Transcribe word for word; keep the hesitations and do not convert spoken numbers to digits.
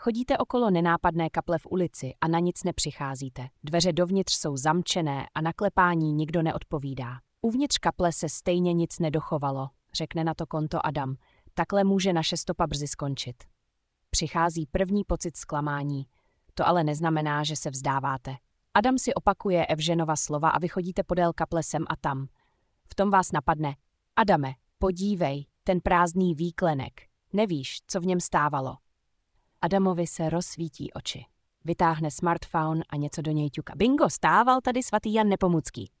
Chodíte okolo nenápadné kaple v ulici a na nic nepřicházíte. Dveře dovnitř jsou zamčené a na klepání nikdo neodpovídá. Uvnitř kaple se stejně nic nedochovalo, řekne na to konto Adam. Takhle může naše stopa brzy skončit. Přichází první pocit zklamání. To ale neznamená, že se vzdáváte. Adam si opakuje Evženova slova a vy chodíte podél kaple sem a tam. V tom vás napadne. Adame, podívej, ten prázdný výklenek. Nevíš, co v něm stávalo. Adamovi se rozsvítí oči. Vytáhne smartphone a něco do něj ťuka. Bingo, stával tady svatý Jan Nepomucký.